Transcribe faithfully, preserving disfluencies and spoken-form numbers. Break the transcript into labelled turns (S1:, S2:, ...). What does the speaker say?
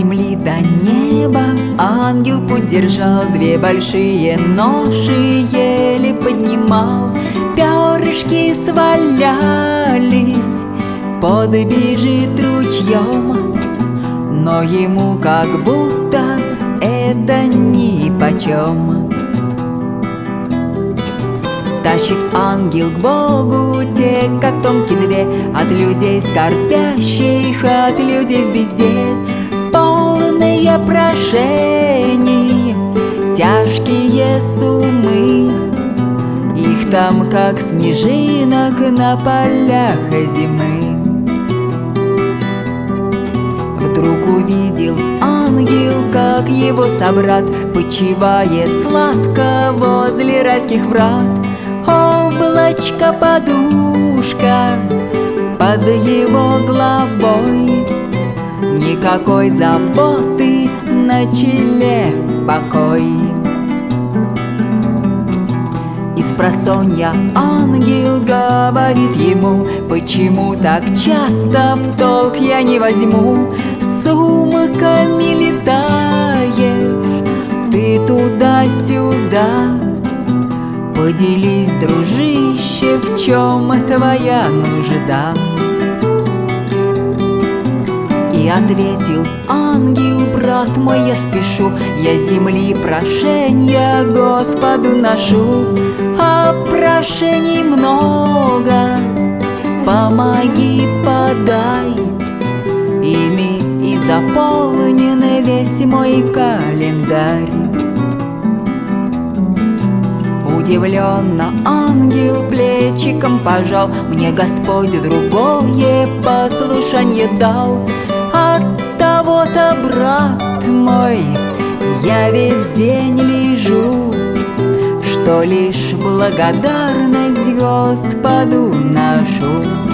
S1: земли до неба ангел путь держал, две большие ноши еле поднимал. Перышки свалялись, под бежит ручьем, но ему как будто это нипочем. Тащит ангел к Богу те котомки две, от людей скорбящих, от людей в беде, полные прошений, тяжкие суммы. Их там, как снежинок на полях зимы. Вдруг увидел ангел, как его собрат почивает сладко возле райских врат. Облачко, подушка под его головой, никакой заботы, на челе покой. Спросонья ангел говорит ему: почему так часто в толк я не возьму? Сумками летаешь ты туда-сюда, поделись, дружище, в чем твоя нужда. И ответил ангел: брат мой, я спешу, я земли прошенья Господу ношу. А прошений много, помоги, подай, ими и заполнен весь мой календарь. Удивленно ангел плечиком пожал: мне Господь другое послушание дал. От того-то, брат мой, я весь день лежу, что лишь благодарность Господу ношу.